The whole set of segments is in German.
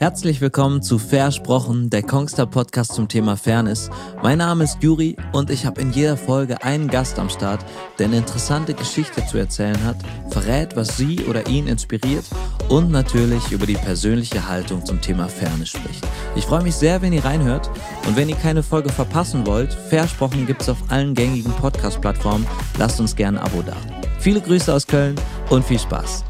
Herzlich willkommen zu Versprochen, der Kongstar Podcast zum Thema Fairness. Mein Name ist Juri und ich habe in jeder Folge einen Gast am Start, der eine interessante Geschichte zu erzählen hat, verrät, was sie oder ihn inspiriert und natürlich über die persönliche Haltung zum Thema Fairness spricht. Ich freue mich sehr, wenn ihr reinhört und wenn ihr keine Folge verpassen wollt, Versprochen gibt es auf allen gängigen Podcast-Plattformen. Lasst uns gerne ein Abo da. Viele Grüße aus Köln und viel Spaß.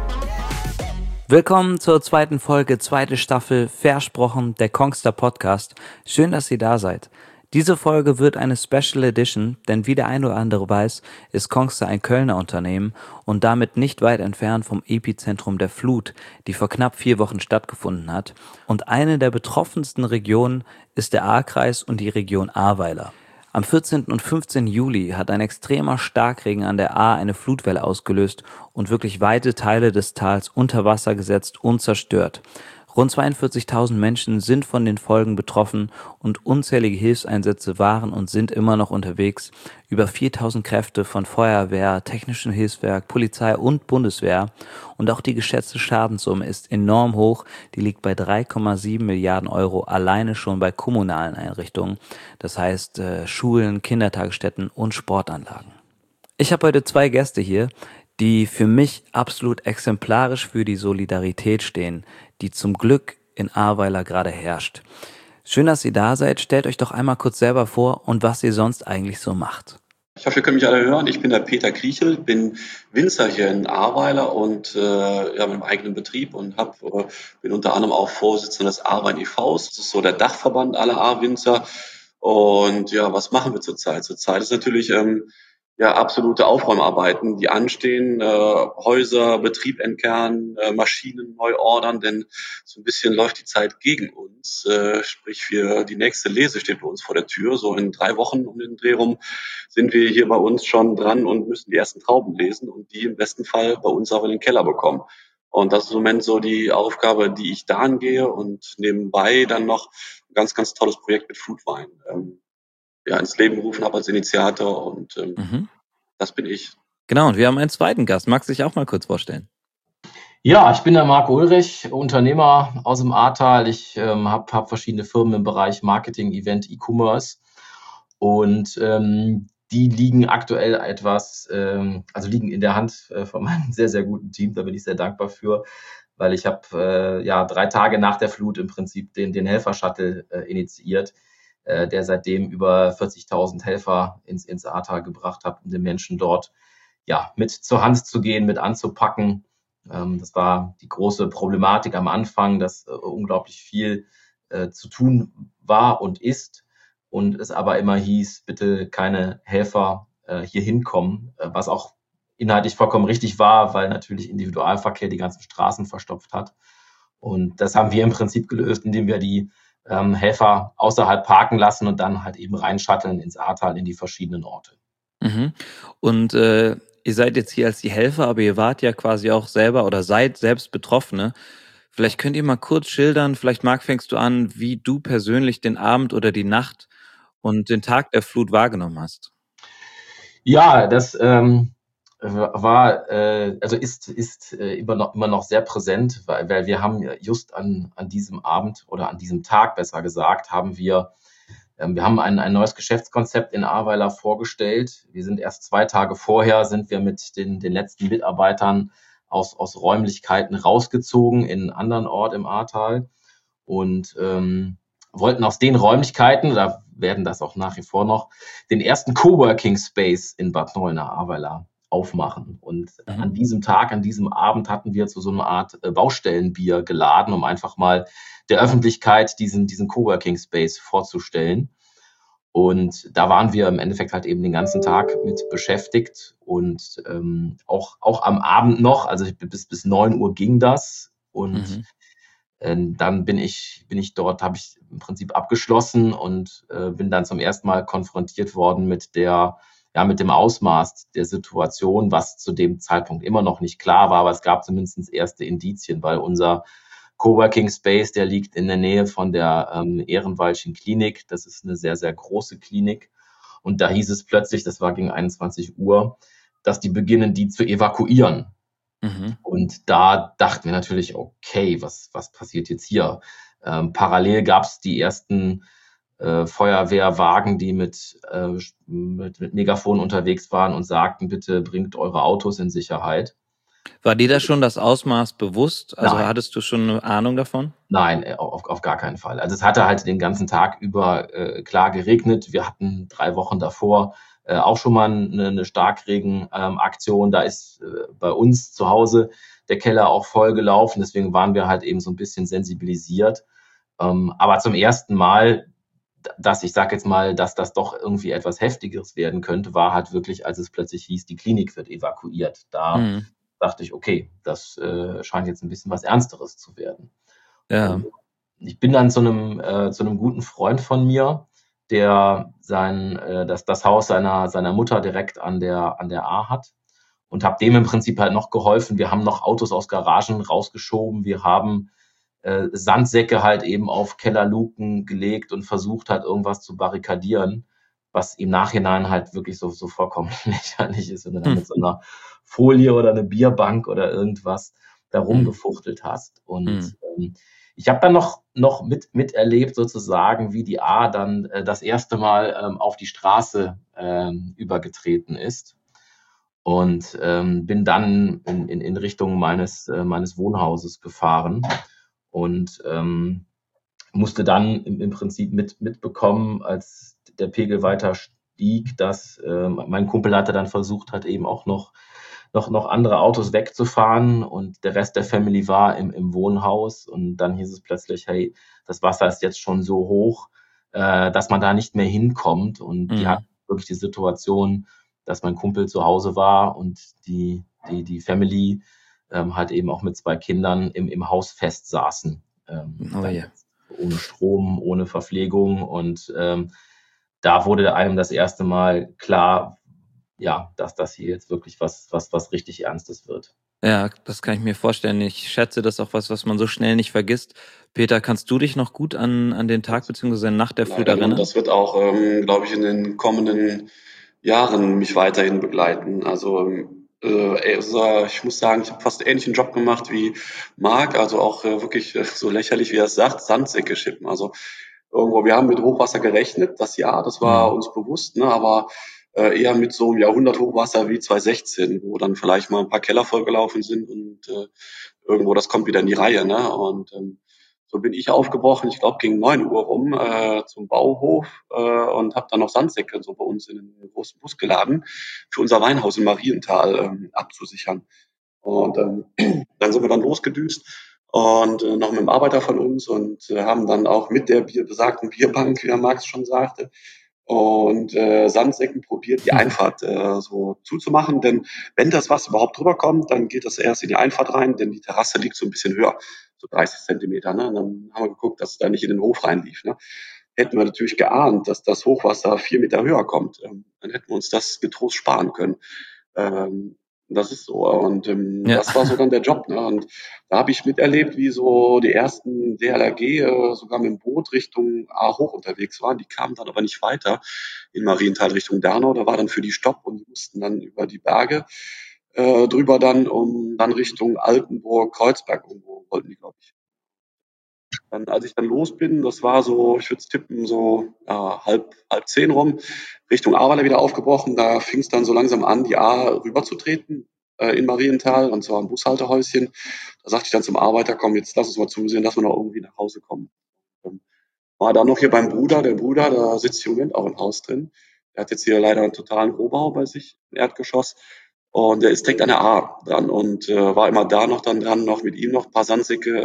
Willkommen zur zweiten Folge, zweite Staffel, Versprochen, der Kongstar Podcast. Schön, dass ihr da seid. Diese Folge wird eine Special Edition, denn wie der ein oder andere weiß, ist Kongstar ein Kölner Unternehmen und damit nicht weit entfernt vom Epizentrum der Flut, die vor knapp 4 Wochen stattgefunden hat. Und eine der betroffensten Regionen ist der Ahrkreis und die Region Ahrweiler. Am 14. und 15. Juli hat ein extremer Starkregen an der Ahr eine Flutwelle ausgelöst und wirklich weite Teile des Tals unter Wasser gesetzt und zerstört. Rund 42.000 Menschen sind von den Folgen betroffen und unzählige Hilfseinsätze waren und sind immer noch unterwegs. Über 4.000 Kräfte von Feuerwehr, Technischem Hilfswerk, Polizei und Bundeswehr. Und auch die geschätzte Schadenssumme ist enorm hoch. Die liegt bei 3,7 Milliarden Euro alleine schon bei kommunalen Einrichtungen. Das heißt Schulen, Kindertagesstätten und Sportanlagen. Ich habe heute 2 Gäste hier, die für mich absolut exemplarisch für die Solidarität stehen, die zum Glück in Ahrweiler gerade herrscht. Schön, dass ihr da seid. Stellt euch doch einmal kurz selber vor und was ihr sonst eigentlich so macht. Ich hoffe, ihr könnt mich alle hören. Ich bin der Peter Kriechel, bin Winzer hier in Ahrweiler und mit einem eigenen Betrieb und bin unter anderem auch Vorsitzender des Ahrwein e.V.s. Das ist so der Dachverband aller Ahrwinzer. Und ja, was machen wir zurzeit? Zurzeit ist natürlich absolute Aufräumarbeiten, die anstehen, Häuser, Betrieb entkernen, Maschinen neu ordern, denn so ein bisschen läuft die Zeit gegen uns. Sprich, die nächste Lese steht bei uns vor der Tür. So in 3 Wochen um den Dreh rum sind wir hier bei uns schon dran und müssen die ersten Trauben lesen und die im besten Fall bei uns auch in den Keller bekommen. Und das ist im Moment so die Aufgabe, die ich da angehe und nebenbei dann noch ein ganz, ganz tolles Projekt mit Foodwein ins Leben gerufen habe als Initiator und das bin ich. Genau, und wir haben einen zweiten Gast. Magst du dich auch mal kurz vorstellen? Ja, ich bin der Marco Ulrich, Unternehmer aus dem Ahrtal. Ich hab verschiedene Firmen im Bereich Marketing, Event, E-Commerce und die liegen aktuell liegen in der Hand von meinem sehr, sehr guten Team. Da bin ich sehr dankbar für, weil ich habe 3 Tage nach der Flut im Prinzip den Helfer-Shuttle initiiert, der seitdem über 40.000 Helfer ins Ahrtal gebracht hat, um den Menschen dort mit zur Hand zu gehen, mit anzupacken. Das war die große Problematik am Anfang, dass unglaublich viel zu tun war und ist und es aber immer hieß, bitte keine Helfer hier hinkommen, was auch inhaltlich vollkommen richtig war, weil natürlich Individualverkehr die ganzen Straßen verstopft hat. Und das haben wir im Prinzip gelöst, indem wir die Helfer außerhalb parken lassen und dann halt eben reinshutteln ins Ahrtal in die verschiedenen Orte. Mhm. Und ihr seid jetzt hier als die Helfer, aber ihr wart ja quasi auch selber oder seid selbst Betroffene. Vielleicht könnt ihr mal kurz schildern, vielleicht Marc, fängst du an, wie du persönlich den Abend oder die Nacht und den Tag der Flut wahrgenommen hast. Ja, das ist immer noch sehr präsent, weil wir haben just an diesem Abend oder an diesem Tag besser gesagt, wir haben ein neues Geschäftskonzept in Ahrweiler vorgestellt. Wir sind erst 2 Tage vorher sind wir mit den letzten Mitarbeitern aus Räumlichkeiten rausgezogen in einen anderen Ort im Ahrtal und wollten aus den Räumlichkeiten, oder werden das auch nach wie vor noch, den ersten Coworking Space in Bad Neuenahr-Ahrweiler aufmachen. Und an diesem Tag, an diesem Abend hatten wir zu so einer Art Baustellenbier geladen, um einfach mal der Öffentlichkeit diesen Coworking Space vorzustellen. Und da waren wir im Endeffekt halt eben den ganzen Tag mit beschäftigt und auch am Abend noch, also bis 9 Uhr ging das und dann bin ich dort, habe ich im Prinzip abgeschlossen und bin dann zum ersten Mal konfrontiert worden mit dem Ausmaß der Situation, was zu dem Zeitpunkt immer noch nicht klar war, aber es gab zumindest erste Indizien, weil unser Coworking Space, der liegt in der Nähe von der Ehrenwaldschen Klinik. Das ist eine sehr, sehr große Klinik. Und da hieß es plötzlich, das war gegen 21 Uhr, dass die beginnen, die zu evakuieren. Mhm. Und da dachten wir natürlich, okay, was passiert jetzt hier? Parallel gab es die ersten Feuerwehrwagen, die mit Megafon unterwegs waren und sagten, bitte bringt eure Autos in Sicherheit. War dir da schon das Ausmaß bewusst? Also Nein, hattest du schon eine Ahnung davon? nein, auf gar keinen Fall. Also es hatte halt den ganzen Tag über klar geregnet. Wir hatten 3 Wochen davor auch schon mal eine Starkregen-Aktion. Da ist bei uns zu Hause der Keller auch voll gelaufen. Deswegen waren wir halt eben so ein bisschen sensibilisiert. Aber zum ersten Mal, ich sage jetzt mal, dass das doch irgendwie etwas Heftigeres werden könnte, war halt wirklich, als es plötzlich hieß, die Klinik wird evakuiert. Da Mhm. dachte ich, okay, das scheint jetzt ein bisschen was Ernsteres zu werden. Ja. Und ich bin dann zu einem guten Freund von mir, der das Haus seiner Mutter direkt an der A hat, und habe dem im Prinzip halt noch geholfen. Wir haben noch Autos aus Garagen rausgeschoben. Wir haben Sandsäcke halt eben auf Kellerluken gelegt und versucht halt irgendwas zu barrikadieren, was im Nachhinein halt wirklich so vollkommen lächerlich ist, wenn du dann Hm. mit so einer Folie oder eine Bierbank oder irgendwas da Hm. rumgefuchtelt hast. Hm. Und ich habe dann noch miterlebt sozusagen, wie die A dann das erste Mal auf die Straße übergetreten ist, und bin dann in Richtung meines Wohnhauses gefahren und musste dann im Prinzip mitbekommen, als der Pegel weiter stieg, dass mein Kumpel hatte dann versucht hat, eben auch noch andere Autos wegzufahren, und der Rest der Family war im Wohnhaus, und dann hieß es plötzlich, hey, das Wasser ist jetzt schon so hoch, dass man da nicht mehr hinkommt, und die Hm. hatten wirklich die Situation, dass mein Kumpel zu Hause war und die Family halt eben auch mit 2 Kindern im Haus fest saßen. Oh Dann je. ohne Strom, ohne Verpflegung, und da wurde einem das erste Mal klar, ja, dass das hier jetzt wirklich was richtig Ernstes wird. Ja, das kann ich mir vorstellen. Ich schätze, das ist auch was man so schnell nicht vergisst. Peter, kannst du dich noch gut an den Tag beziehungsweise nach der Flut Leider, ne? Und erinnern? das wird auch, glaube ich, in den kommenden Jahren mich weiterhin begleiten. Also, ich muss sagen, ich habe fast ähnlichen Job gemacht wie Marc, also auch wirklich so lächerlich, wie er es sagt, Sandsäcke schippen. Also irgendwo, wir haben mit Hochwasser gerechnet, das Jahr, das war Mhm. uns bewusst, ne, aber eher mit so einem Jahrhunderthochwasser wie 2016, wo dann vielleicht mal ein paar Keller vollgelaufen sind und irgendwo, das kommt wieder in die Reihe. Ne? Und so bin ich aufgebrochen, ich glaube gegen 9 Uhr rum zum Bauhof und habe dann noch Sandsäcke so bei uns in den großen Bus geladen, für unser Weinhaus in Marienthal abzusichern. Und dann sind wir dann losgedüst und noch mit einem Arbeiter von uns und haben dann auch mit der besagten Bierbank, wie der Marx schon sagte, und Sandsäcken probiert, die Einfahrt so zuzumachen. Denn wenn das Wasser überhaupt drüber kommt, dann geht das erst in die Einfahrt rein, denn die Terrasse liegt so ein bisschen höher, so 30 Zentimeter. Ne? Und dann haben wir geguckt, dass es da nicht in den Hof reinlief. Ne? Hätten wir natürlich geahnt, dass das Hochwasser 4 Meter höher kommt, dann hätten wir uns das getrost sparen können. Ähm, Das ist so. Und Ja. das war so dann der Job. Ne? Und da habe ich miterlebt, wie so die ersten DLRG sogar mit dem Boot Richtung A hoch unterwegs waren. Die kamen dann aber nicht weiter in Marienthal Richtung Dernau. Da war dann für die Stopp und die mussten dann über die Berge drüber dann, um dann Richtung Altenburg, Kreuzberg irgendwo wollten die, glaube ich. Dann, als ich dann los bin, das war so, ich würde tippen, so halb 10 rum, Richtung Ahrweiler wieder aufgebrochen. Da fing es dann so langsam an, die A rüberzutreten in Marienthal, und zwar am Bushaltehäuschen. Da sagte ich dann zum Arbeiter, komm, jetzt lass uns mal zusehen, dass wir noch irgendwie nach Hause kommen. War dann noch hier beim Bruder, der Bruder, da sitzt im Moment auch im Haus drin. Der hat jetzt hier leider einen totalen Rohbau bei sich im Erdgeschoss. Und der ist direkt an der A dran und war immer da noch dann dran, noch mit ihm noch ein paar Sandsäcke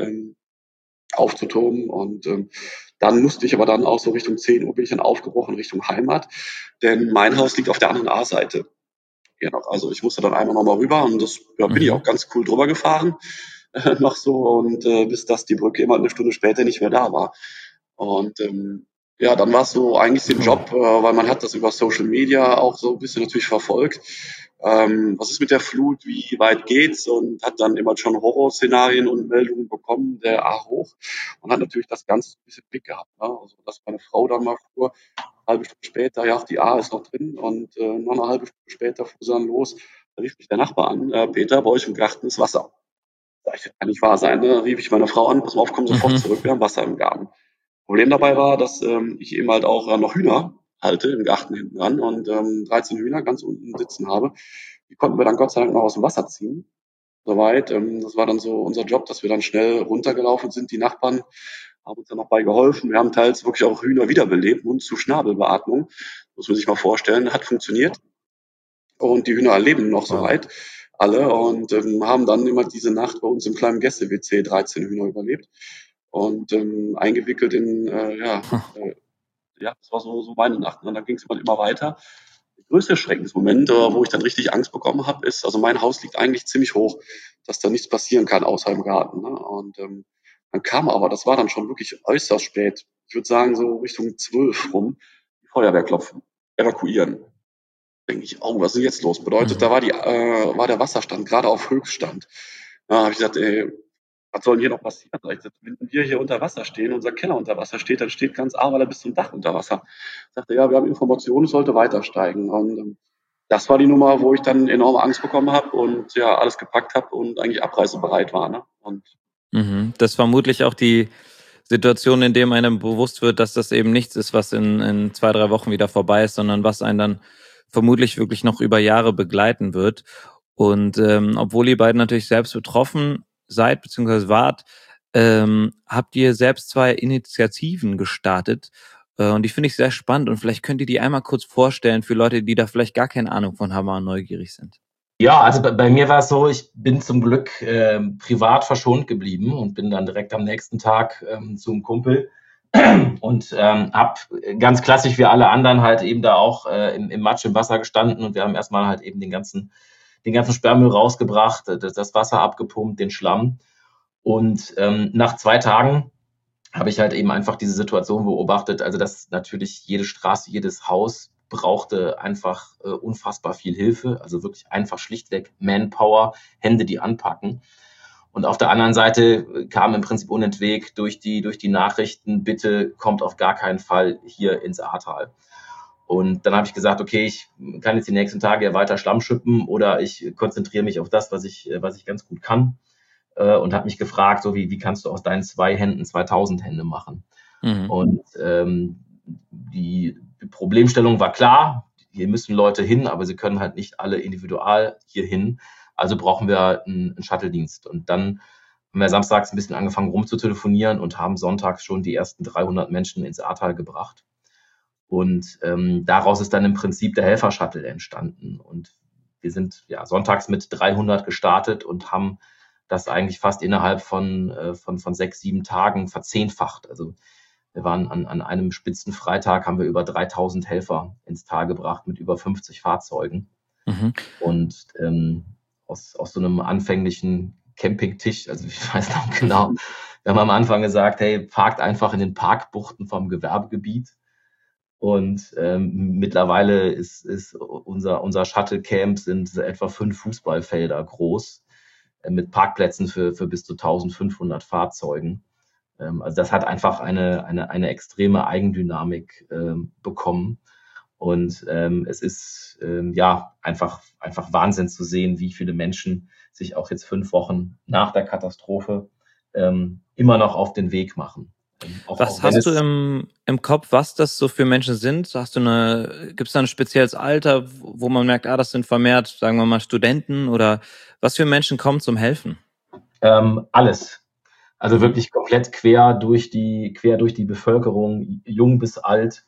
aufzutoben. Und dann musste ich aber dann auch so Richtung 10 Uhr bin ich dann aufgebrochen Richtung Heimat, denn mein Haus liegt auf der anderen A-Seite. Genau, also ich musste dann einmal nochmal rüber und das ja, bin ich Mhm. auch ganz cool drüber gefahren, noch so, und bis dass die Brücke immer eine Stunde später nicht mehr da war. Und ja, dann war es so eigentlich den Oh. Job, weil man hat das über Social Media auch so ein bisschen natürlich verfolgt. Was ist mit der Flut? Wie weit geht's? Und hat dann immer schon Horrorszenarien und Meldungen bekommen, der A hoch. Und hat natürlich das Ganze ein bisschen Blick gehabt. Ne? Also, dass meine Frau dann mal fuhr, halbe Stunde später, ja, die A ist noch drin und noch eine halbe Stunde später fuhr sie dann los. Da rief mich der Nachbar an, Peter, bei euch im Garten ist Wasser. Sag ich, das kann nicht wahr sein. Ne? Da rief ich meine Frau an, pass mal auf, komm sofort Mhm. zurück, wir haben Wasser im Garten. Problem dabei war, dass ich eben halt auch noch Hühner halte im Garten hinten dran und 13 Hühner ganz unten sitzen habe. Die konnten wir dann Gott sei Dank noch aus dem Wasser ziehen. Soweit. Das war dann so unser Job, dass wir dann schnell runtergelaufen sind. Die Nachbarn haben uns dann noch bei geholfen. Wir haben teils wirklich auch Hühner wiederbelebt, Mund zu Schnabelbeatmung. Muss man sich mal vorstellen. Hat funktioniert. Und die Hühner leben noch Wow. soweit. Alle. Und haben dann immer diese Nacht bei uns im kleinen Gäste-WC 13 Hühner überlebt. Und eingewickelt in, ja, das war so meine Nacht. Und dann ging es immer weiter. Der größte Schreckensmoment, wo ich dann richtig Angst bekommen habe, ist, also mein Haus liegt eigentlich ziemlich hoch, dass da nichts passieren kann außer im Garten. Ne? Und dann kam aber, das war dann schon wirklich äußerst spät, ich würde sagen so Richtung 12 rum, die Feuerwehr klopfen, evakuieren. Denke ich, oh, was ist denn jetzt los? Bedeutet, da Mhm. war der Wasserstand gerade auf Höchststand. Da habe ich gesagt, ey, was soll denn hier noch passieren? Sag ich, wenn wir hier unter Wasser stehen, unser Keller unter Wasser steht, dann steht ganz Ahrweiler bis zum Dach unter Wasser. Sagte, ja, wir haben Informationen, es sollte weiter steigen. Und das war die Nummer, wo ich dann enorme Angst bekommen habe und ja, alles gepackt habe und eigentlich abreisebereit war. Ne? Und Mhm. Das ist vermutlich auch die Situation, in dem einem bewusst wird, dass das eben nichts ist, was in 2, 3 Wochen wieder vorbei ist, sondern was einen dann vermutlich wirklich noch über Jahre begleiten wird. Und obwohl ihr beiden natürlich selbst betroffen seid bzw. wart, habt ihr selbst 2 Initiativen gestartet. Und die finde ich sehr spannend. Und vielleicht könnt ihr die einmal kurz vorstellen für Leute, die da vielleicht gar keine Ahnung von haben und neugierig sind. Ja, also bei mir war es so, ich bin zum Glück privat verschont geblieben und bin dann direkt am nächsten Tag zum Kumpel und habe ganz klassisch wie alle anderen halt eben da auch im Matsch im Wasser gestanden und wir haben erstmal halt eben den ganzen Sperrmüll rausgebracht, das Wasser abgepumpt, den Schlamm. Und nach 2 Tagen habe ich halt eben einfach diese Situation beobachtet, also dass natürlich jede Straße, jedes Haus brauchte einfach unfassbar viel Hilfe, also wirklich einfach schlichtweg Manpower, Hände, die anpacken. Und auf der anderen Seite kam im Prinzip unentwegt durch die Nachrichten, bitte kommt auf gar keinen Fall hier ins Ahrtal. Und dann habe ich gesagt, okay, ich kann jetzt die nächsten Tage ja weiter Schlamm schippen oder ich konzentriere mich auf das, was ich ganz gut kann. Und habe mich gefragt, so wie kannst du aus deinen 2 Händen 2000 Hände machen? Mhm. Und die Problemstellung war klar, hier müssen Leute hin, aber sie können halt nicht alle individual hier hin. Also brauchen wir einen Shuttle-Dienst. Und dann haben wir samstags ein bisschen angefangen rumzutelefonieren und haben sonntags schon die ersten 300 Menschen ins Ahrtal gebracht. Und daraus ist dann im Prinzip der Helfer-Shuttle entstanden. Und wir sind ja sonntags mit 300 gestartet und haben das eigentlich fast innerhalb von 6, 7 Tagen verzehnfacht. Also wir waren an einem Spitzenfreitag, haben wir über 3000 Helfer ins Tal gebracht mit über 50 Fahrzeugen. Mhm. Und aus so einem anfänglichen Campingtisch, also ich weiß noch genau, wir haben am Anfang gesagt, hey, parkt einfach in den Parkbuchten vom Gewerbegebiet. Und mittlerweile ist unser Shuttle-Camp sind etwa 5 Fußballfelder groß, mit Parkplätzen für bis zu 1500 Fahrzeugen. Also das hat einfach eine extreme Eigendynamik bekommen. Und es ist ja einfach Wahnsinn zu sehen, wie viele Menschen sich auch jetzt 5 Wochen nach der Katastrophe immer noch auf den Weg machen. Was Auch wenn hast du es im Kopf, was das so für Menschen sind? Gibt es da ein spezielles Alter, wo man merkt, das sind vermehrt, sagen wir mal, Studenten oder was für Menschen kommen zum Helfen? alles. Also Mhm. wirklich komplett quer durch die Bevölkerung, jung bis alt,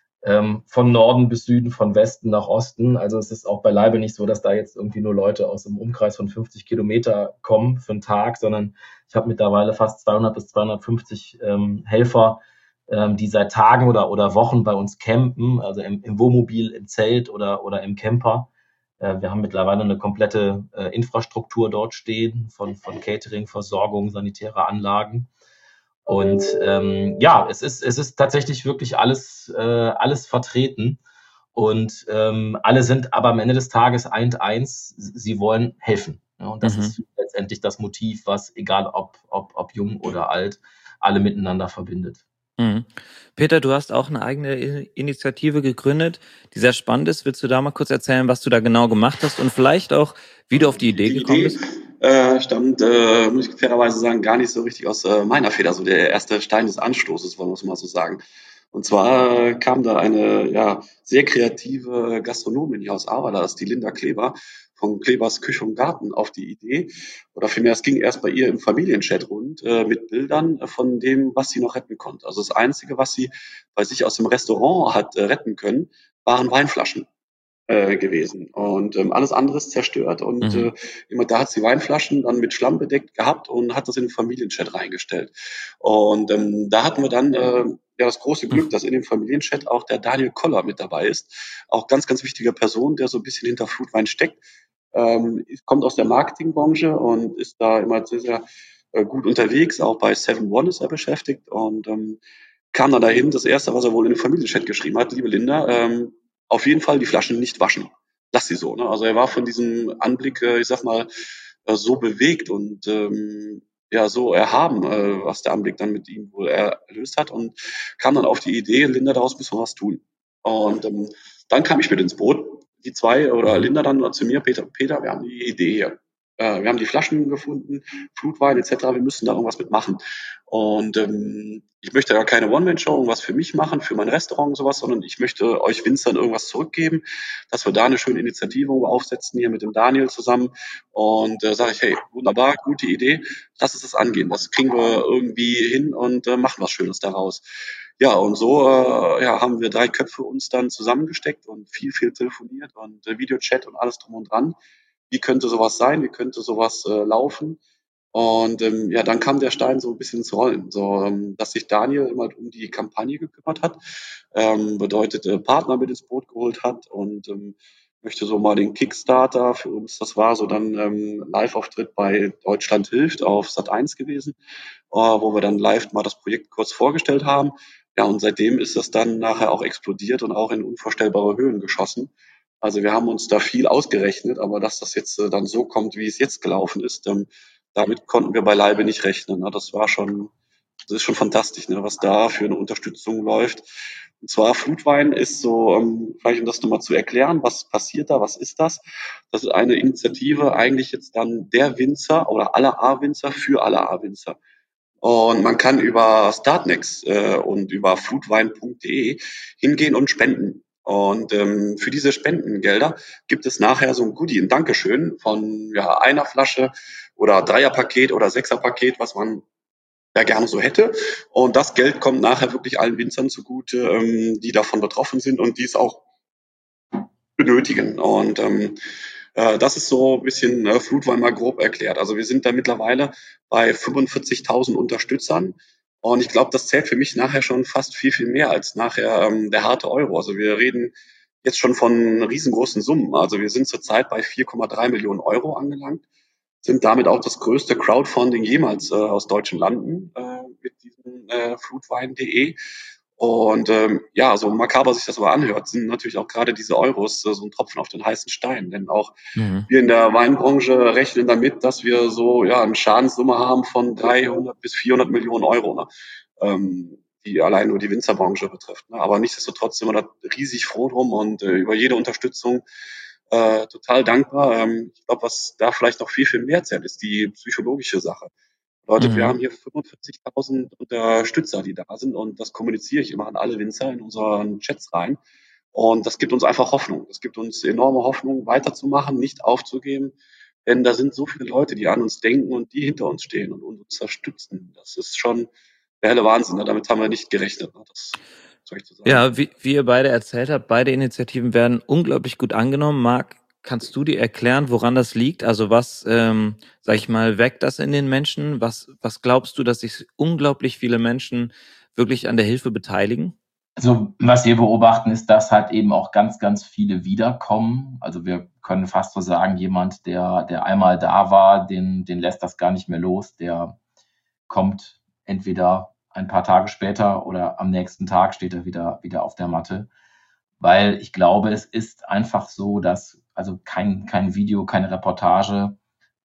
von Norden bis Süden, von Westen nach Osten. Also es ist auch beileibe nicht so, dass da jetzt irgendwie nur Leute aus dem Umkreis von 50 Kilometer kommen für einen Tag, sondern ich habe mittlerweile fast 200 bis 250 Helfer, die seit Tagen oder Wochen bei uns campen, also im Wohnmobil, im Zelt oder im Camper. Wir haben mittlerweile eine komplette Infrastruktur dort stehen, von Catering, Versorgung, sanitäre Anlagen. Und ja, es ist tatsächlich wirklich alles vertreten. Und alle sind aber am Ende des Tages eins, sie wollen helfen. Ja, und das Mhm. ist letztendlich das Motiv, was, egal ob jung oder alt, alle miteinander verbindet. Mhm. Peter, du hast auch eine eigene Initiative gegründet, die sehr spannend ist. Willst du da mal kurz erzählen, was du da genau gemacht hast und vielleicht auch, wie du auf die Idee Die gekommen Idee bist? stammt, muss ich fairerweise sagen, gar nicht so richtig aus meiner Feder, so der erste Stein des Anstoßes, wollen wir es mal so sagen. Und zwar kam da eine sehr kreative Gastronomin hier aus Ahrweiler, das ist die Linda Kleber von Klebers Küche und Garten, auf die Idee. Oder vielmehr, es ging erst bei ihr im Familienchat rund mit Bildern von dem, was sie noch retten konnte. Also das Einzige, was sie bei sich aus dem Restaurant hat retten können, waren Weinflaschen gewesen. Und alles andere ist zerstört. Und Mhm. immer da hat sie Weinflaschen dann mit Schlamm bedeckt gehabt und hat das in den Familienchat reingestellt. Und da hatten wir dann das große Glück, dass in dem Familienchat auch der Daniel Koller mit dabei ist. Auch ganz, ganz wichtige Person, der so ein bisschen hinter Foodwein steckt. Kommt aus der Marketingbranche und ist da immer sehr, sehr gut unterwegs. Auch bei 7-One ist er beschäftigt und kam dann dahin, das erste, was er wohl in den Familienchat geschrieben hat: liebe Linda, auf jeden Fall die Flaschen nicht waschen. Lass sie so. Ne? Also er war von diesem Anblick, ich sag mal, so bewegt und so erhaben, was der Anblick dann mit ihm wohl erlöst hat und kam dann auf die Idee, Linda, daraus müssen wir was tun. Und dann kam ich mit ins Boot. Die zwei oder Mhm. Linda dann zu mir, Peter, wir haben die Idee hier. Wir haben die Flaschen gefunden, Flutwein etc. Wir müssen da irgendwas mitmachen. Und ich möchte da keine One-Man-Show, irgendwas für mich machen, für mein Restaurant und sowas, sondern ich möchte euch Winzern irgendwas zurückgeben, dass wir da eine schöne Initiative aufsetzen hier mit dem Daniel zusammen. Und sage ich, hey, wunderbar, gute Idee, lass uns das angehen. Das kriegen wir irgendwie hin und machen was Schönes daraus. Ja, und so haben wir 3 Köpfe uns dann zusammengesteckt und viel, viel telefoniert und Videochat und alles drum und dran. Wie könnte sowas sein? Wie könnte sowas laufen? Und dann kam der Stein so ein bisschen ins Rollen, so dass sich Daniel immer um die Kampagne gekümmert hat, bedeutet Partner mit ins Boot geholt hat und möchte so mal den Kickstarter für uns, das war so dann Live-Auftritt bei Deutschland hilft auf Sat.1 gewesen, wo wir dann live mal das Projekt kurz vorgestellt haben. Ja, und seitdem ist das dann nachher auch explodiert und auch in unvorstellbare Höhen geschossen. Also wir haben uns da viel ausgerechnet, aber dass das jetzt dann so kommt, wie es jetzt gelaufen ist, damit konnten wir beileibe nicht rechnen. Ne? Das ist schon fantastisch, ne? Was da für eine Unterstützung läuft. Und zwar Flutwein ist so, vielleicht um das nochmal zu erklären, was passiert da, was ist das? Das ist eine Initiative eigentlich jetzt dann der Winzer oder aller A-Winzer für alle A-Winzer. Und man kann über Startnext und über foodwine.de hingehen und spenden. Und für diese Spendengelder gibt es nachher so ein Goodie, ein Dankeschön von einer Flasche oder Dreierpaket oder Sechserpaket, was man ja gerne so hätte. Und das Geld kommt nachher wirklich allen Winzern zugute, die davon betroffen sind und die es auch benötigen. Und das ist so ein bisschen Flutwein mal grob erklärt. Also wir sind da mittlerweile bei 45.000 Unterstützern. Und ich glaube, das zählt für mich nachher schon fast viel, viel mehr als nachher der harte Euro. Also wir reden jetzt schon von riesengroßen Summen. Also wir sind zurzeit bei 4,3 Millionen Euro angelangt, sind damit auch das größte Crowdfunding jemals aus deutschen Landen mit diesem Flutwein.de. Und so makaber sich das aber anhört, sind natürlich auch gerade diese Euros so ein Tropfen auf den heißen Stein. Denn auch Mhm. wir in der Weinbranche rechnen damit, dass wir so eine Schadenssumme haben von 300 bis 400 Millionen Euro, ne? Die allein nur die Winzerbranche betrifft. Ne? Aber nichtsdestotrotz sind wir da riesig froh drum und über jede Unterstützung total dankbar. Ich glaube, was da vielleicht noch viel, viel mehr zählt, ist die psychologische Sache. Bedeutet, wir Mhm. haben hier 45.000 Unterstützer, die da sind und das kommuniziere ich immer an alle Winzer in unseren Chats rein. Und das gibt uns einfach Hoffnung. Das gibt uns enorme Hoffnung, weiterzumachen, nicht aufzugeben. Denn da sind so viele Leute, die an uns denken und die hinter uns stehen und uns unterstützen. Das ist schon der helle Wahnsinn. Ne? Damit haben wir nicht gerechnet. Ne? Das soll ich zu sagen. Ja, wie ihr beide erzählt habt, beide Initiativen werden unglaublich gut angenommen. Marc, kannst du dir erklären, woran das liegt? Also was, sag ich mal, weckt das in den Menschen? Was glaubst du, dass sich unglaublich viele Menschen wirklich an der Hilfe beteiligen? Also was wir beobachten, ist, dass halt eben auch ganz, ganz viele wiederkommen. Also wir können fast so sagen, jemand, der einmal da war, den lässt das gar nicht mehr los. Der kommt entweder ein paar Tage später oder am nächsten Tag steht er wieder auf der Matte. Weil ich glaube, es ist einfach so, dass also kein Video, keine Reportage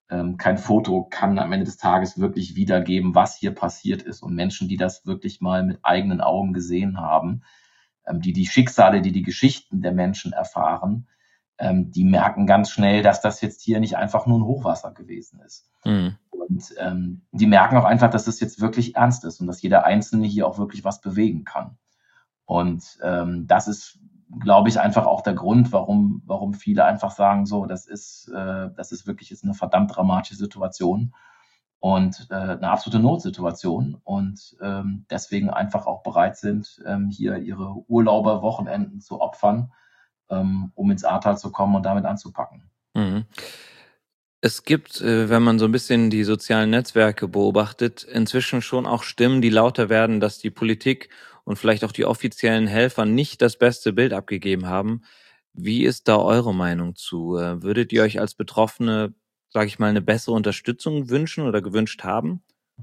Kein Foto kann am Ende des Tages wirklich wiedergeben, was hier passiert ist. Und Menschen, die das wirklich mal mit eigenen Augen gesehen haben, die Schicksale, die Geschichten der Menschen erfahren, die merken ganz schnell, dass das jetzt hier nicht einfach nur ein Hochwasser gewesen ist. Mhm. Und die merken auch einfach, dass es jetzt wirklich ernst ist und dass jeder Einzelne hier auch wirklich was bewegen kann. Und das ist, glaube ich, einfach auch der Grund, warum viele einfach sagen, so, das ist wirklich jetzt eine verdammt dramatische Situation und eine absolute Notsituation und deswegen einfach auch bereit sind, hier ihre Urlaube, Wochenenden zu opfern, um ins Ahrtal zu kommen und damit anzupacken. Mhm. Es gibt, wenn man so ein bisschen die sozialen Netzwerke beobachtet, inzwischen schon auch Stimmen, die lauter werden, dass die Politik und vielleicht auch die offiziellen Helfer nicht das beste Bild abgegeben haben. Wie ist da eure Meinung zu? Würdet ihr euch als Betroffene, sage ich mal, eine bessere Unterstützung wünschen oder gewünscht haben?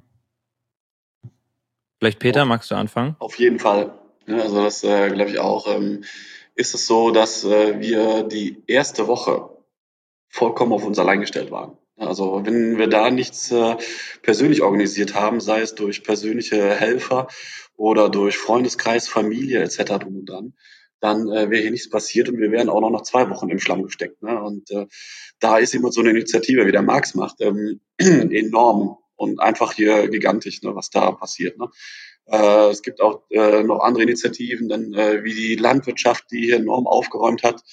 Vielleicht Peter, magst du anfangen? Auf jeden Fall. Ja, also das glaube ich auch. Ist es so, dass wir die erste Woche vollkommen auf uns allein gestellt waren. Also wenn wir da nichts persönlich organisiert haben, sei es durch persönliche Helfer oder durch Freundeskreis, Familie etc. drum und dran, dann wäre hier nichts passiert und wir wären auch noch nach 2 Wochen im Schlamm gesteckt. Ne? Und da ist immer so eine Initiative, wie der Marx macht, enorm und einfach hier gigantisch, ne, was da passiert. Ne? Es gibt auch noch andere Initiativen, dann wie die Landwirtschaft, die hier enorm aufgeräumt hat.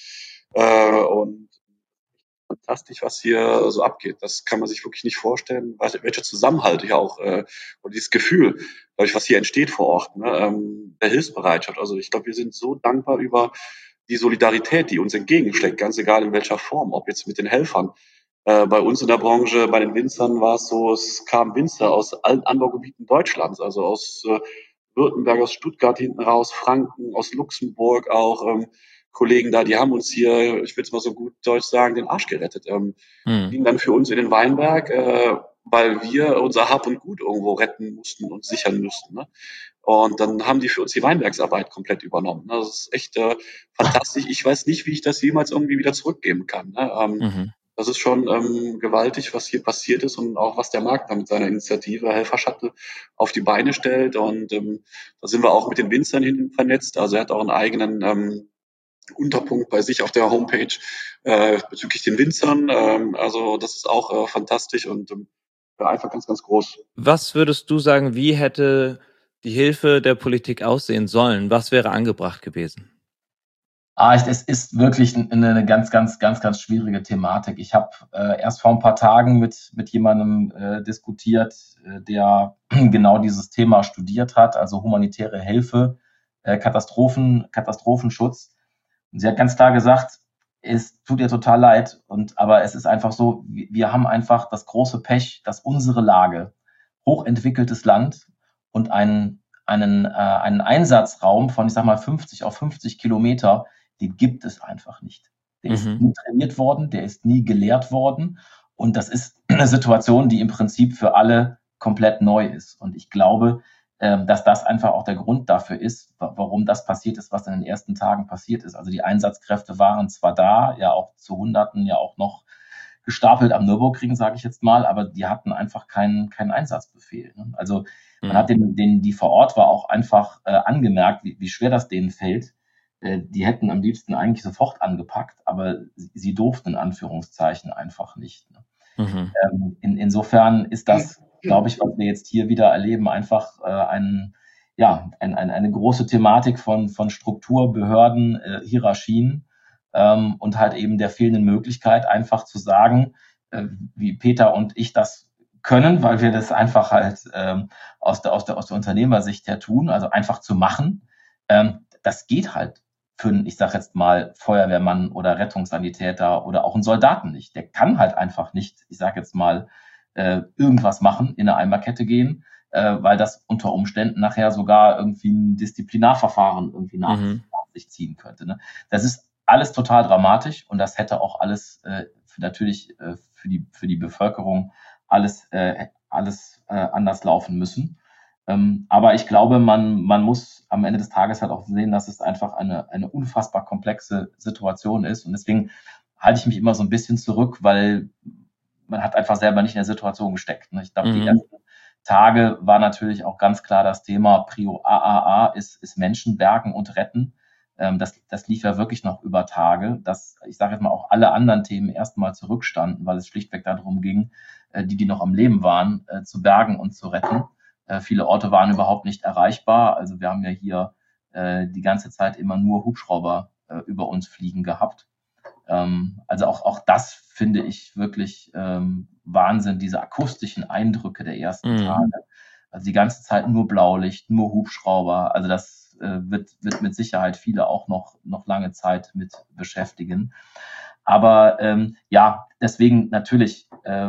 Und fantastisch, was hier so abgeht. Das kann man sich wirklich nicht vorstellen, welcher Zusammenhalt hier auch und dieses Gefühl, glaube ich, was hier entsteht vor Ort, ne, der Hilfsbereitschaft. Also ich glaube, wir sind so dankbar über die Solidarität, die uns entgegenschlägt, ganz egal in welcher Form, ob jetzt mit den Helfern. Bei uns in der Branche, bei den Winzern war es so, es kamen Winzer aus allen Anbaugebieten Deutschlands, also aus Württemberg, aus Stuttgart hinten raus, Franken, aus Luxemburg auch. Kollegen da, die haben uns hier, ich will es mal so gut deutsch sagen, den Arsch gerettet. Gingen dann für uns in den Weinberg, weil wir unser Hab und Gut irgendwo retten mussten und sichern mussten. Ne? Und dann haben die für uns die Weinbergsarbeit komplett übernommen. Ne? Das ist echt fantastisch. Ich weiß nicht, wie ich das jemals irgendwie wieder zurückgeben kann. Ne? Mhm. Das ist schon gewaltig, was hier passiert ist und auch was der Markt da mit seiner Initiative Helferschatte auf die Beine stellt. Und da sind wir auch mit den Winzern hin vernetzt. Also er hat auch einen eigenen Unterpunkt bei sich auf der Homepage bezüglich den Winzern. Also das ist auch fantastisch und ja, einfach ganz, ganz groß. Was würdest du sagen, wie hätte die Hilfe der Politik aussehen sollen? Was wäre angebracht gewesen? Es ist wirklich eine ganz, ganz, ganz, ganz schwierige Thematik. Ich habe erst vor ein paar Tagen mit jemandem diskutiert, der genau dieses Thema studiert hat, also humanitäre Hilfe, Katastrophenschutz. Und sie hat ganz klar gesagt, es tut ihr total leid, aber es ist einfach so, wir haben einfach das große Pech, dass unsere Lage, hochentwickeltes Land und einen Einsatzraum von, ich sag mal, 50 auf 50 Kilometer, den gibt es einfach nicht. Der ist nie trainiert worden, der ist nie gelehrt worden. Und das ist eine Situation, die im Prinzip für alle komplett neu ist. Und ich glaube, dass das einfach auch der Grund dafür ist, warum das passiert ist, was in den ersten Tagen passiert ist. Also die Einsatzkräfte waren zwar da, ja auch zu Hunderten, ja auch noch gestapelt am Nürburgring, sage ich jetzt mal, aber die hatten einfach keinen Einsatzbefehl. Ne? Also man hat die vor Ort war auch einfach angemerkt, wie schwer das denen fällt. Die hätten am liebsten eigentlich sofort angepackt, aber sie durften in Anführungszeichen einfach nicht. Ne? Insofern ist das, glaube ich, was wir jetzt hier wieder erleben, einfach eine große Thematik von Struktur, Behörden, Hierarchien und halt eben der fehlenden Möglichkeit, einfach zu sagen, wie Peter und ich das können, weil wir das einfach halt aus der Unternehmersicht her tun, also einfach zu machen. Das geht halt für einen, ich sage jetzt mal, Feuerwehrmann oder Rettungssanitäter oder auch einen Soldaten nicht. Der kann halt einfach nicht, ich sage jetzt mal, irgendwas machen, in eine Eimerkette gehen, weil das unter Umständen nachher sogar irgendwie ein Disziplinarverfahren irgendwie nach sich ziehen könnte. Ne? Das ist alles total dramatisch und das hätte auch alles natürlich für die Bevölkerung alles anders laufen müssen. Aber ich glaube, man muss am Ende des Tages halt auch sehen, dass es einfach eine unfassbar komplexe Situation ist. Und deswegen halte ich mich immer so ein bisschen zurück, weil man hat einfach selber nicht in der Situation gesteckt. Ne? Ich glaube, die ersten Tage war natürlich auch ganz klar das Thema Prio AAA ist Menschen bergen und retten. Das lief ja wirklich noch über Tage, dass, ich sage jetzt mal, auch alle anderen Themen erstmal zurückstanden, weil es schlichtweg darum ging, die noch am Leben waren, zu bergen und zu retten. Viele Orte waren überhaupt nicht erreichbar. Also wir haben ja hier die ganze Zeit immer nur Hubschrauber über uns fliegen gehabt. Also auch das finde ich wirklich Wahnsinn, diese akustischen Eindrücke der ersten Tage. Also die ganze Zeit nur Blaulicht, nur Hubschrauber. Also das wird mit Sicherheit viele auch noch lange Zeit mit beschäftigen. Aber ja, deswegen natürlich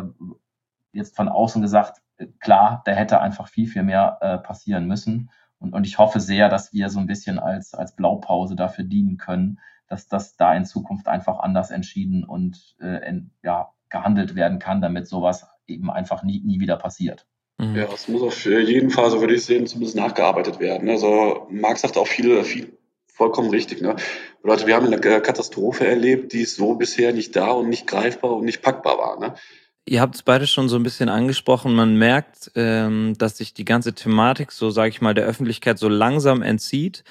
jetzt von außen gesagt, klar, da hätte einfach viel mehr passieren müssen. Und ich hoffe sehr, dass wir so ein bisschen als Blaupause dafür dienen können, dass das da in Zukunft einfach anders entschieden und gehandelt werden kann, damit sowas eben einfach nie wieder passiert. Ja, es muss auf jeden Fall, so würde ich sehen, zumindest nachgearbeitet werden. Also Marc sagt auch viel vollkommen richtig. Ne? Leute, wir haben eine Katastrophe erlebt, die so bisher nicht da und nicht greifbar und nicht packbar war. Ne? Ihr habt es beide schon so ein bisschen angesprochen. Man merkt, dass sich die ganze Thematik, so sage ich mal, der Öffentlichkeit so langsam entzieht.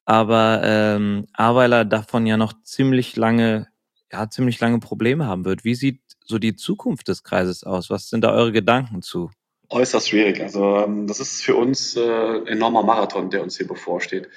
Aber Ahrweiler davon ja noch ziemlich lange Probleme haben wird. Wie sieht so die Zukunft des Kreises aus? Was sind da eure Gedanken zu? Äußerst schwierig. Also das ist für uns ein enormer Marathon, der uns hier bevorsteht.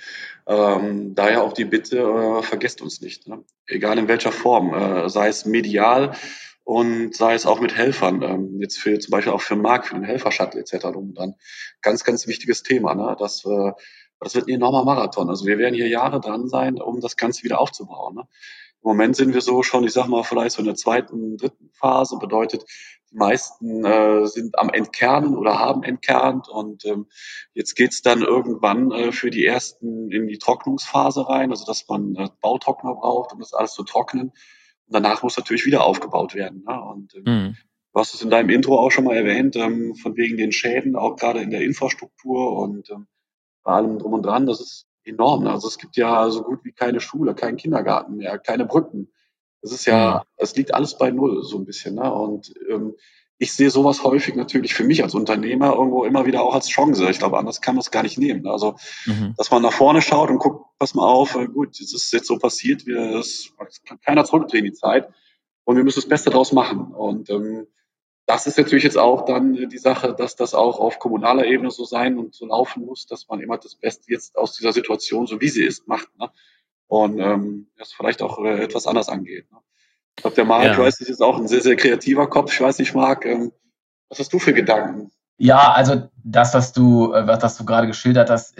Daher auch die Bitte, vergesst uns nicht. Ne? Egal in welcher Form, sei es medial und sei es auch mit Helfern. Jetzt für zum Beispiel auch für Marc, für den Helfer-Shuttle etc. drum und dran. Ganz wichtiges Thema. Ne? Das wird ein enormer Marathon. Also wir werden hier Jahre dran sein, um das Ganze wieder aufzubauen. Ne? Im Moment sind wir so schon, ich sag mal, vielleicht so in der zweiten, dritten Phase. Bedeutet, die meisten sind am Entkernen oder haben entkernt und jetzt geht's dann irgendwann für die ersten in die Trocknungsphase rein, also dass man Bautrockner braucht, um das alles zu trocknen. Und danach muss natürlich wieder aufgebaut werden. Ne? Und du hast es in deinem Intro auch schon mal erwähnt, von wegen den Schäden, auch gerade in der Infrastruktur und bei allem drum und dran. Das ist enorm. Ne? Also es gibt ja so gut wie keine Schule, keinen Kindergarten mehr, keine Brücken. Das ist ja, es liegt alles bei Null so ein bisschen. Ne? Und ich sehe sowas häufig natürlich für mich als Unternehmer irgendwo immer wieder auch als Chance. Ich glaube, anders kann man es gar nicht nehmen. Ne? Also, dass man nach vorne schaut und guckt, pass mal auf, gut, es ist jetzt so passiert, es kann keiner zurückdrehen die Zeit und wir müssen das Beste draus machen. Und das ist natürlich jetzt auch dann die Sache, dass das auch auf kommunaler Ebene so sein und so laufen muss, dass man immer das Beste jetzt aus dieser Situation, so wie sie ist, macht. Ne? Und das vielleicht auch etwas anders angeht. Ne? Ich glaube, der Marc, ich weiß, das ist auch ein sehr kreativer Kopf. Ich weiß nicht, Marc, was hast du für Gedanken? Ja, also das, was du gerade geschildert hast,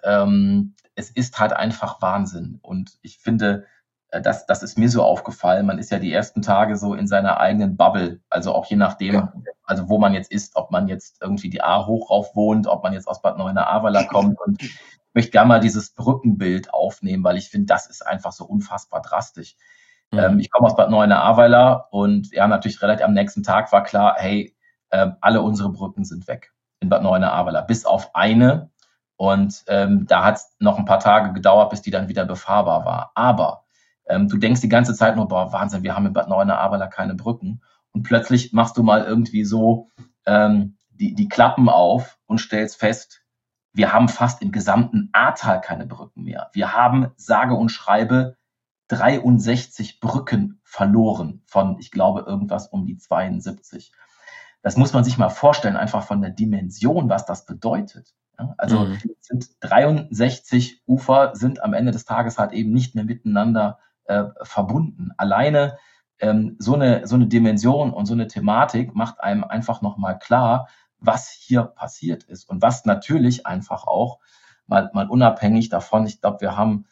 es ist halt einfach Wahnsinn. Und ich finde, das ist mir so aufgefallen. Man ist ja die ersten Tage so in seiner eigenen Bubble. Also auch je nachdem, also wo man jetzt ist, ob man jetzt irgendwie die A hoch rauf wohnt, ob man jetzt aus Bad Neuenahr-Ahrweiler kommt. Und ich möchte gerne mal dieses Brückenbild aufnehmen, weil ich finde, das ist einfach so unfassbar drastisch. Ich komme aus Bad Neuenahr-Ahrweiler und ja, natürlich relativ am nächsten Tag war klar, hey, alle unsere Brücken sind weg in Bad Neuenahr-Ahrweiler, bis auf eine. Und da hat es noch ein paar Tage gedauert, bis die dann wieder befahrbar war. Aber du denkst die ganze Zeit nur, boah, Wahnsinn, wir haben in Bad Neuenahr-Ahrweiler keine Brücken. Und plötzlich machst du mal irgendwie so die Klappen auf und stellst fest, wir haben fast im gesamten Ahrtal keine Brücken mehr. Wir haben sage und schreibe 63 Brücken verloren von, ich glaube, irgendwas um die 72. Das muss man sich mal vorstellen, einfach von der Dimension, was das bedeutet. Also sind 63 Ufer sind am Ende des Tages halt eben nicht mehr miteinander verbunden. Alleine so eine Dimension und so eine Thematik macht einem einfach nochmal klar, was hier passiert ist und was natürlich einfach auch mal unabhängig davon, ich glaube, wir haben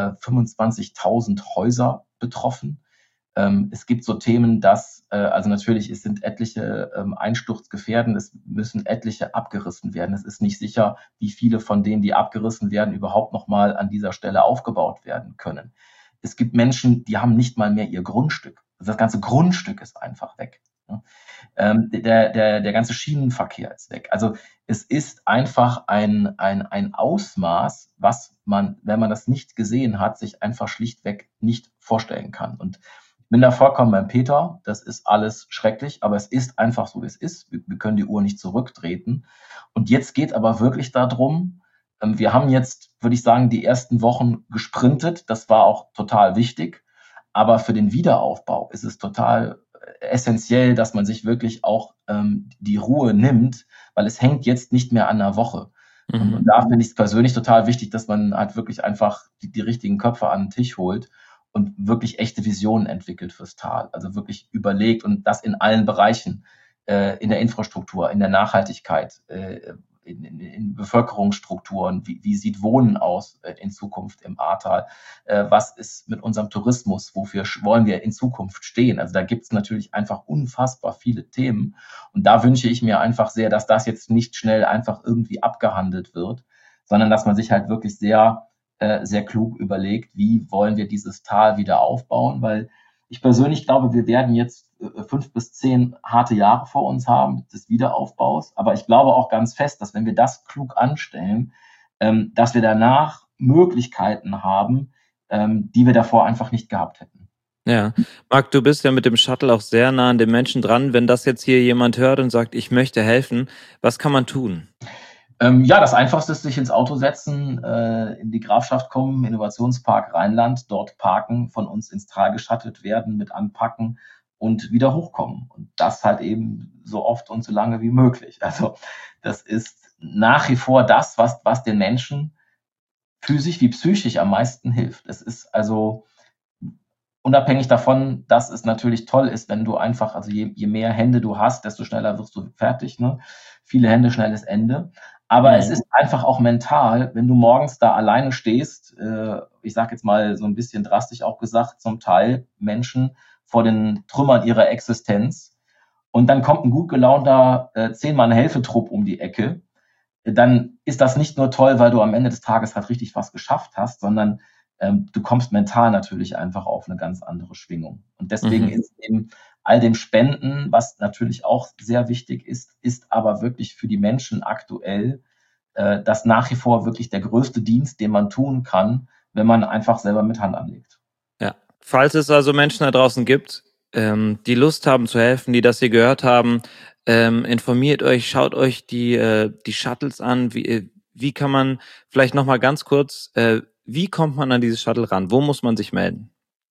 25.000 Häuser betroffen. Es gibt so Themen, dass, also natürlich, es sind etliche einsturzgefährden, es müssen etliche abgerissen werden. Es ist nicht sicher, wie viele von denen, die abgerissen werden, überhaupt nochmal an dieser Stelle aufgebaut werden können. Es gibt Menschen, die haben nicht mal mehr ihr Grundstück. Also das ganze Grundstück ist einfach weg. Der ganze Schienenverkehr ist weg. Also es ist einfach ein Ausmaß, was man, wenn man das nicht gesehen hat, sich einfach schlichtweg nicht vorstellen kann. Und bin da vollkommen beim Peter. Das ist alles schrecklich, aber es ist einfach so, wie es ist. Wir können die Uhr nicht zurücktreten. Und jetzt geht aber wirklich darum, wir haben jetzt, würde ich sagen, die ersten Wochen gesprintet. Das war auch total wichtig. Aber für den Wiederaufbau ist es total essentiell, dass man sich wirklich auch die Ruhe nimmt, weil es hängt jetzt nicht mehr an einer Woche. Und da finde ich es persönlich total wichtig, dass man halt wirklich einfach die richtigen Köpfe an den Tisch holt und wirklich echte Visionen entwickelt fürs Tal. Also wirklich überlegt und das in allen Bereichen, in der Infrastruktur, in der Nachhaltigkeit, in Bevölkerungsstrukturen, wie sieht Wohnen aus in Zukunft im Ahrtal, was ist mit unserem Tourismus, wofür wollen wir in Zukunft stehen. Also da gibt es natürlich einfach unfassbar viele Themen und da wünsche ich mir einfach sehr, dass das jetzt nicht schnell einfach irgendwie abgehandelt wird, sondern dass man sich halt wirklich sehr, sehr klug überlegt, wie wollen wir dieses Tal wieder aufbauen, weil ich persönlich glaube, wir werden jetzt 5 bis 10 harte Jahre vor uns haben des Wiederaufbaus. Aber ich glaube auch ganz fest, dass wenn wir das klug anstellen, dass wir danach Möglichkeiten haben, die wir davor einfach nicht gehabt hätten. Ja, Marc, du bist ja mit dem Shuttle auch sehr nah an den Menschen dran. Wenn das jetzt hier jemand hört und sagt, ich möchte helfen, was kann man tun? Ja, das Einfachste ist, sich ins Auto setzen, in die Grafschaft kommen, Innovationspark Rheinland, dort parken, von uns ins Tal geschattelt werden, mit anpacken und wieder hochkommen. Und das halt eben so oft und so lange wie möglich. Also das ist nach wie vor das, was den Menschen physisch wie psychisch am meisten hilft. Es ist also unabhängig davon, dass es natürlich toll ist, wenn du einfach, also je mehr Hände du hast, desto schneller wirst du fertig. Ne? Viele Hände, schnelles Ende. Aber es ist einfach auch mental, wenn du morgens da alleine stehst, ich sage jetzt mal so ein bisschen drastisch auch gesagt, zum Teil Menschen vor den Trümmern ihrer Existenz und dann kommt ein gut gelaunter 10-Mann-Helfetrupp um die Ecke, dann ist das nicht nur toll, weil du am Ende des Tages halt richtig was geschafft hast, sondern du kommst mental natürlich einfach auf eine ganz andere Schwingung. Und deswegen ist eben all dem Spenden, was natürlich auch sehr wichtig ist aber wirklich für die Menschen aktuell das nach wie vor wirklich der größte Dienst, den man tun kann, wenn man einfach selber mit Hand anlegt. Ja, falls es also Menschen da draußen gibt, die Lust haben zu helfen, die das hier gehört haben, informiert euch, schaut euch die Shuttles an. Wie kann man vielleicht nochmal ganz kurz, wie kommt man an dieses Shuttle ran? Wo muss man sich melden?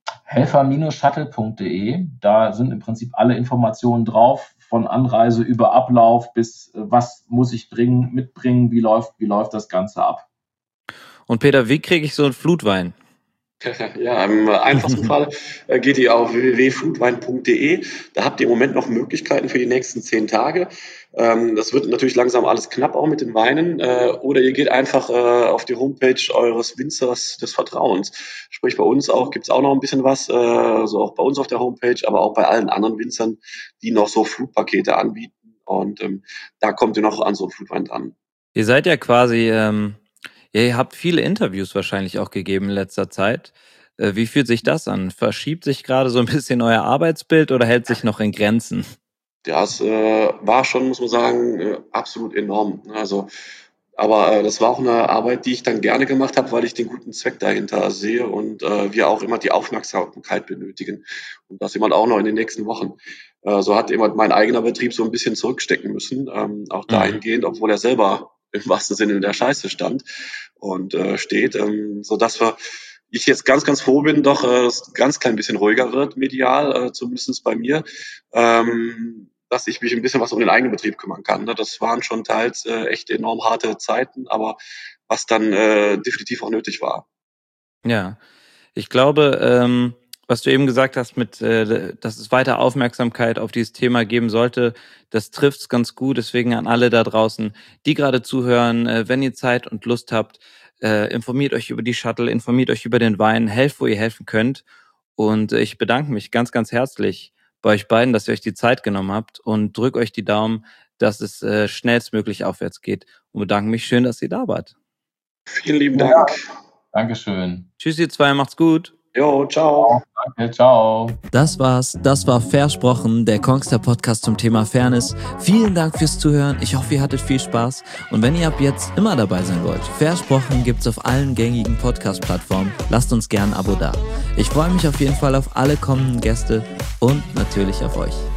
Helfer-shuttle.de, da sind im Prinzip alle Informationen drauf, von Anreise über Ablauf bis was muss ich mitbringen, wie läuft das Ganze ab. Und Peter, wie kriege ich so einen Flutwein? Ja, im einfachsten Fall geht ihr auf www.foodwein.de. Da habt ihr im Moment noch Möglichkeiten für die nächsten 10 Tage. Das wird natürlich langsam alles knapp auch mit den Weinen. Oder ihr geht einfach auf die Homepage eures Winzers des Vertrauens. Sprich, bei uns auch gibt's auch noch ein bisschen was, so auch bei uns auf der Homepage, aber auch bei allen anderen Winzern, die noch so Flutpakete anbieten. Und da kommt ihr noch an so einen Flutwein dran. Ihr seid ja quasi, ihr habt viele Interviews wahrscheinlich auch gegeben in letzter Zeit. Wie fühlt sich das an? Verschiebt sich gerade so ein bisschen euer Arbeitsbild oder hält sich noch in Grenzen? Ja, es war schon, muss man sagen, absolut enorm. Also, aber das war auch eine Arbeit, die ich dann gerne gemacht habe, weil ich den guten Zweck dahinter sehe und wir auch immer die Aufmerksamkeit benötigen. Und das immer auch noch in den nächsten Wochen. So hat immer mein eigener Betrieb so ein bisschen zurückstecken müssen, auch dahingehend, obwohl er selber im wahrsten Sinne in der Scheiße stand und steht, sodass ich jetzt ganz, ganz froh bin, doch es ein ganz klein bisschen ruhiger wird, medial, zumindest bei mir. Dass ich mich ein bisschen was um den eigenen Betrieb kümmern kann. Ne? Das waren schon teils echt enorm harte Zeiten, aber was dann definitiv auch nötig war. Ja, ich glaube, was du eben gesagt hast, dass es weiter Aufmerksamkeit auf dieses Thema geben sollte, das trifft's ganz gut. Deswegen an alle da draußen, die gerade zuhören, wenn ihr Zeit und Lust habt, informiert euch über die Shuttle, informiert euch über den Wein, helft, wo ihr helfen könnt. Und ich bedanke mich ganz, ganz herzlich bei euch beiden, dass ihr euch die Zeit genommen habt und drückt euch die Daumen, dass es schnellstmöglich aufwärts geht. Und bedanke mich schön, dass ihr da wart. Vielen lieben Dank. Dankeschön. Tschüss, ihr zwei, macht's gut. Jo, ciao. Danke, ciao. Das war's. Das war Versprochen, der Kongstar Podcast zum Thema Fairness. Vielen Dank fürs Zuhören. Ich hoffe, ihr hattet viel Spaß. Und wenn ihr ab jetzt immer dabei sein wollt, Versprochen gibt's auf allen gängigen Podcast-Plattformen. Lasst uns gern ein Abo da. Ich freue mich auf jeden Fall auf alle kommenden Gäste und natürlich auf euch.